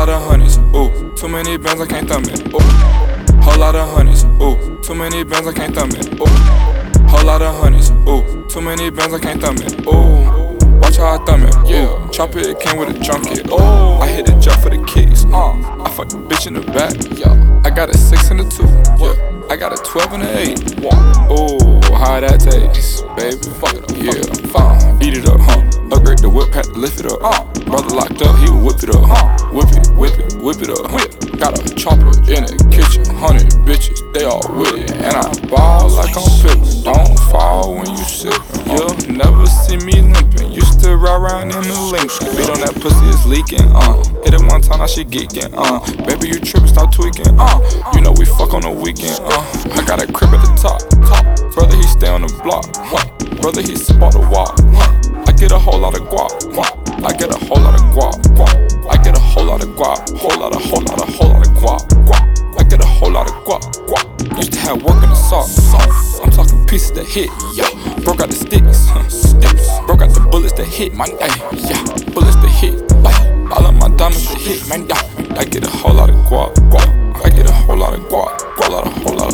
lot of honeys, ooh, too many bands, I can't thumb it, ooh. Whole lot of honeys, ooh, too many bands, I can't thumb it, ooh. Whole lot of honeys, ooh, too many bands, I can't thumb it, ooh. Watch how I thumb it, yeah. Chopper, it came with a junket, oh. I hit a jump for the kicks, I fucked the bitch in the back, yeah. I got a 6 and a 2, yeah. I got a 12 and a 8, ooh, how that tastes, baby, fuck it up, yeah. Eat it up, upgrade the whip, had to lift it up, brother locked up, he would whip it up, whip it up, got a chopper in the kitchen, 100 bitches, they all with it, and I ball like I'm Pippin, don't fall when you sippin', you'll never see me limpin', used to ride around in the Lincoln, beat on that pussy, it's leaking, hit it one time, now she geeking, baby you trippin', stop tweaking, you know we fuck on the weekend, I got a crib at the top, brother he stay on the block, brother he spot the walk, I get a whole lot of guap, I get a whole lot of guap, I get a whole lot of guap, whole lot of guap, I get a whole lot of guap, used to have work in the sock, I'm talking pieces that hit, yeah, broke out the sticks, broke out the bullets that hit, man, yeah, bullets that hit, all of my diamonds that hit, man, I get a whole lot of guap, I get a whole lot of guap, whole lot of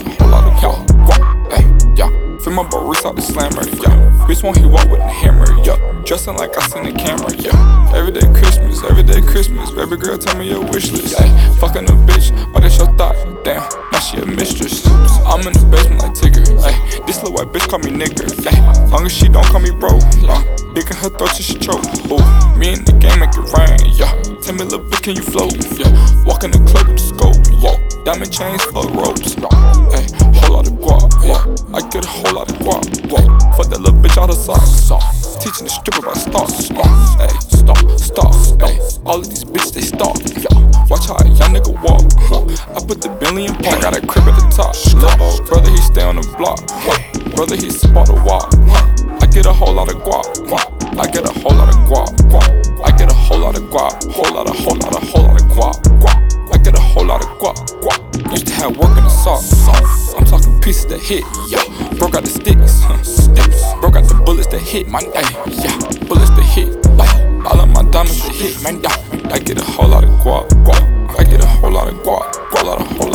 guap, yeah, feel my barista out the slammer, yeah, bitch won't he walk with the hammer, yeah, dressing like I seen the camera, yeah, everyday Christmas, baby girl tell me your wish list, yeah, fucking a bitch, why that's your thought, damn, now she a mistress, I'm in the basement like Tigger, ay, this little white bitch call me nigger, ay, long as she don't call me bro, dick in her throat till she choke, ooh, me in the game make it rain, yeah, tell me little bitch can you float, yeah, walk in the club with the scope, yeah, diamond chains full of ropes, ay, whole lot of guap, yeah, I get a whole lot of guap, fuck that little bitch out of socks, teaching the stripper about stocks, ay, stop, ay, all of these bitches they stalk, watch how a young nigga walk, I put the Bentley in park, I got a crib at the top, brother he stay on the block, brother he spot the walk, I get a whole lot of guap, I get a whole lot of guap, I get a whole lot of guap, whole lot of guap, I get a whole lot of guap, used to have work in the sock, I'm talking pieces that hit, yeah, broke out the sticks, broke out the bullets that hit, man, yeah, bullets that hit, all of my diamonds that hit, man, I get a whole lot of guap, I get a whole lot of guap,